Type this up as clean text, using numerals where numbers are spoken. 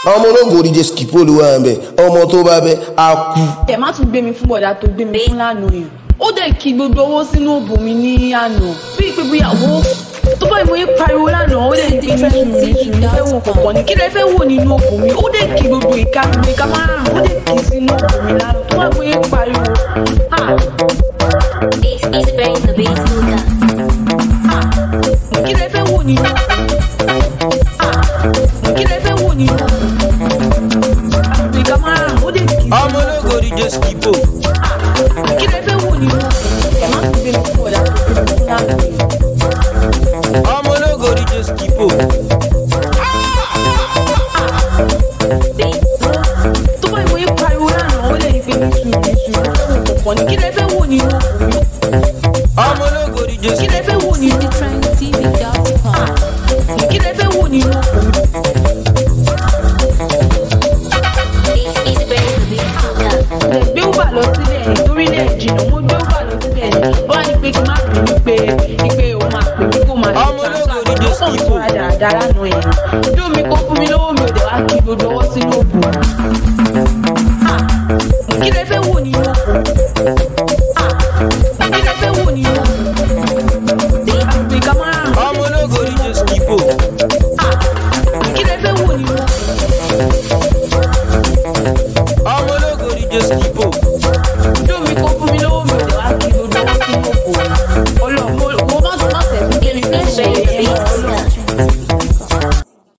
ọmọ ológo díje skipo ló wà ń bẹ ọmọ tó bá bẹ á kú. ẹ má tún gbé mi fún bọ̀dá tó gbé mi fún lánàá yìí ó dẹ̀ kí gbogbo owó sínú òbò mi ní àná bí ìpè bóyáwó tó bá ìmọ̀ yín pariwo lánàá ó dẹ̀ ní pé nísùn fẹ́ wọn kọ̀ọ̀kan ní kí lẹ fẹ́ wò nínú òbò mi ó dẹ̀ kí gbogbo ìka márùn-ún ó dẹ̀ kí sínú òbò mi lánàá tó bá ìmọ̀ yín pariwo. Kí lẹ fẹ́ wò nínú kí lẹ fẹ́ wò nínú ìka márùn-ún ó dẹ̀ kí. ọmọ ológo díje skipo. Kí lẹ fẹ́ wò nínú ẹ̀ má tún gbé mi fún bọ̀dá tó gbé mi fún lánàá yìí. ọmọ ológo díje skipo. tó bá ìwé pariwo lánàá ó lè ní pé nísùn kọ̀ọ̀kan ní kí lẹ fẹ́ wò nínú òbí. ọmọ ológo díje Kí lẹ fẹ́ wò nínú kí lẹ fẹ́ wò nínú òbí. Gbé wà lọ sílẹ̀ ní torílẹ̀ ìjìnà mo gbé wà lọ sílẹ̀ ní wọ́n á ní pé kí n má pè mí pé o máa pè mí kó máa ọmọ ológo díje ó kàn skipo. sọ́ra dáradára nù ẹ̀ ojú mi kó fún mi lówó mi ò dẹ̀ wá kí gbogbo ọwọ́ sínú òbò. Kí lẹ fẹ́ wò nínú òbò. Kí lẹ fẹ́ wò nínú òbò. Àgbèká márùn-ún. ọmọ ológo díje skipo. Kí lẹ fẹ́ wò nínú òbò. ọmọ ológo díje skipo.